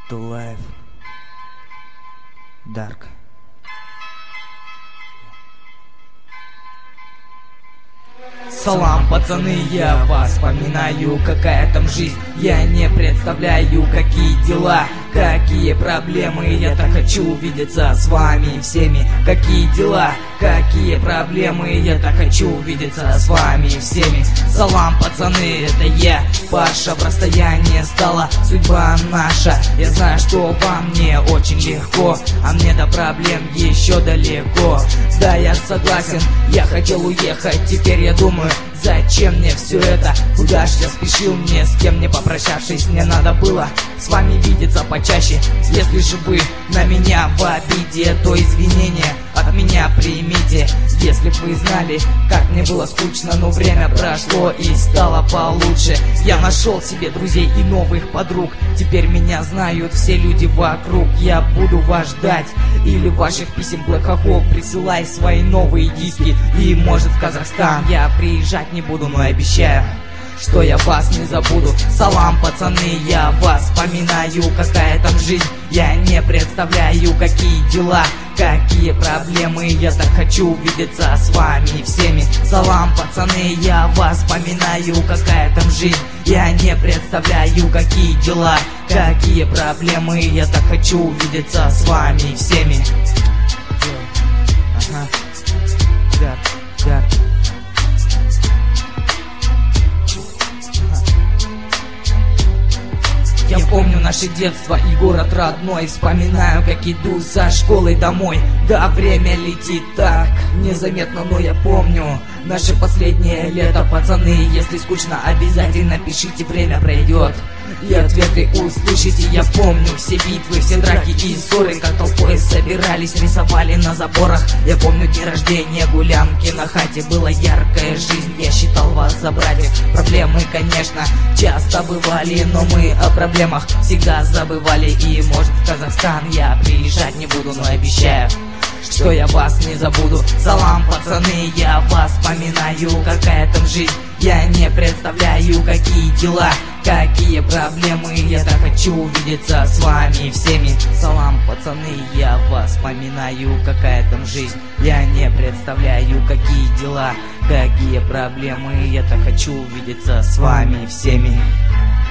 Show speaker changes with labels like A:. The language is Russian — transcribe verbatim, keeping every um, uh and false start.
A: To Life Dark.
B: Салам, пацаны, я вас вспоминаю, какая там жизнь. Я не представляю, какие дела, какие проблемы. Я так хочу увидеться с вами всеми. Какие дела, какие проблемы. Я так хочу увидеться с вами всеми. Салам, пацаны, это я, Паша. В расстоянии стала судьба наша. Я знаю, что вам не очень легко, а мне до проблем еще далеко. Да, я согласен, я хотел уехать. Теперь я думаю, зачем мне все это? Куда ж я спешил, мне с кем не попрощавшись? Мне надо было с вами видеться почаще. Если же вы на меня в обиде, то извинения от меня примите. Если б вы знали, как мне было скучно, но время прошло и стало получше. Я нашел себе друзей и новых подруг. Теперь меня знают все люди вокруг. Я буду вас ждать, или ваших писем Black Hole. Присылай свои новые диски, и может в Казахстан я приезжать не буду, но обещаю, что я вас не забуду. Салам, пацаны, я вас вспоминаю, какая там жизнь. Я не представляю, какие дела, какие проблемы. Я так хочу увидеться с вами всеми. Салам, пацаны, я вас вспоминаю, какая там жизнь. Я не представляю, какие дела, какие проблемы. Я так хочу увидеться с вами всеми.
A: Ага. Дарк, дарк.
B: Я помню наше детство и город родной. Вспоминаю, как иду со школы домой. Да, время летит так незаметно, но я помню наше последнее лето, пацаны. Если скучно, обязательно пишите, время пройдет и ответы услышите. Я помню все битвы, все драки и ссоры, как толпой собирались, рисовали на заборах. Я помню дни рождения, гулянки на хате. Была яркая жизнь, я считал вас за братьев. Проблемы, конечно, часто бывали, но мы о проблемах всегда забывали. И может в Казахстан я приезжать не буду, но обещаю, что я вас не забуду. Салам, пацаны, я вас вспоминаю, какая там жизнь. Я не представляю, какие дела, какие проблемы. Я так хочу увидеться с вами всеми. Салам, пацаны, я вас вспоминаю, какая там жизнь. Я не представляю, какие дела, какие проблемы. Я так хочу увидеться с вами всеми.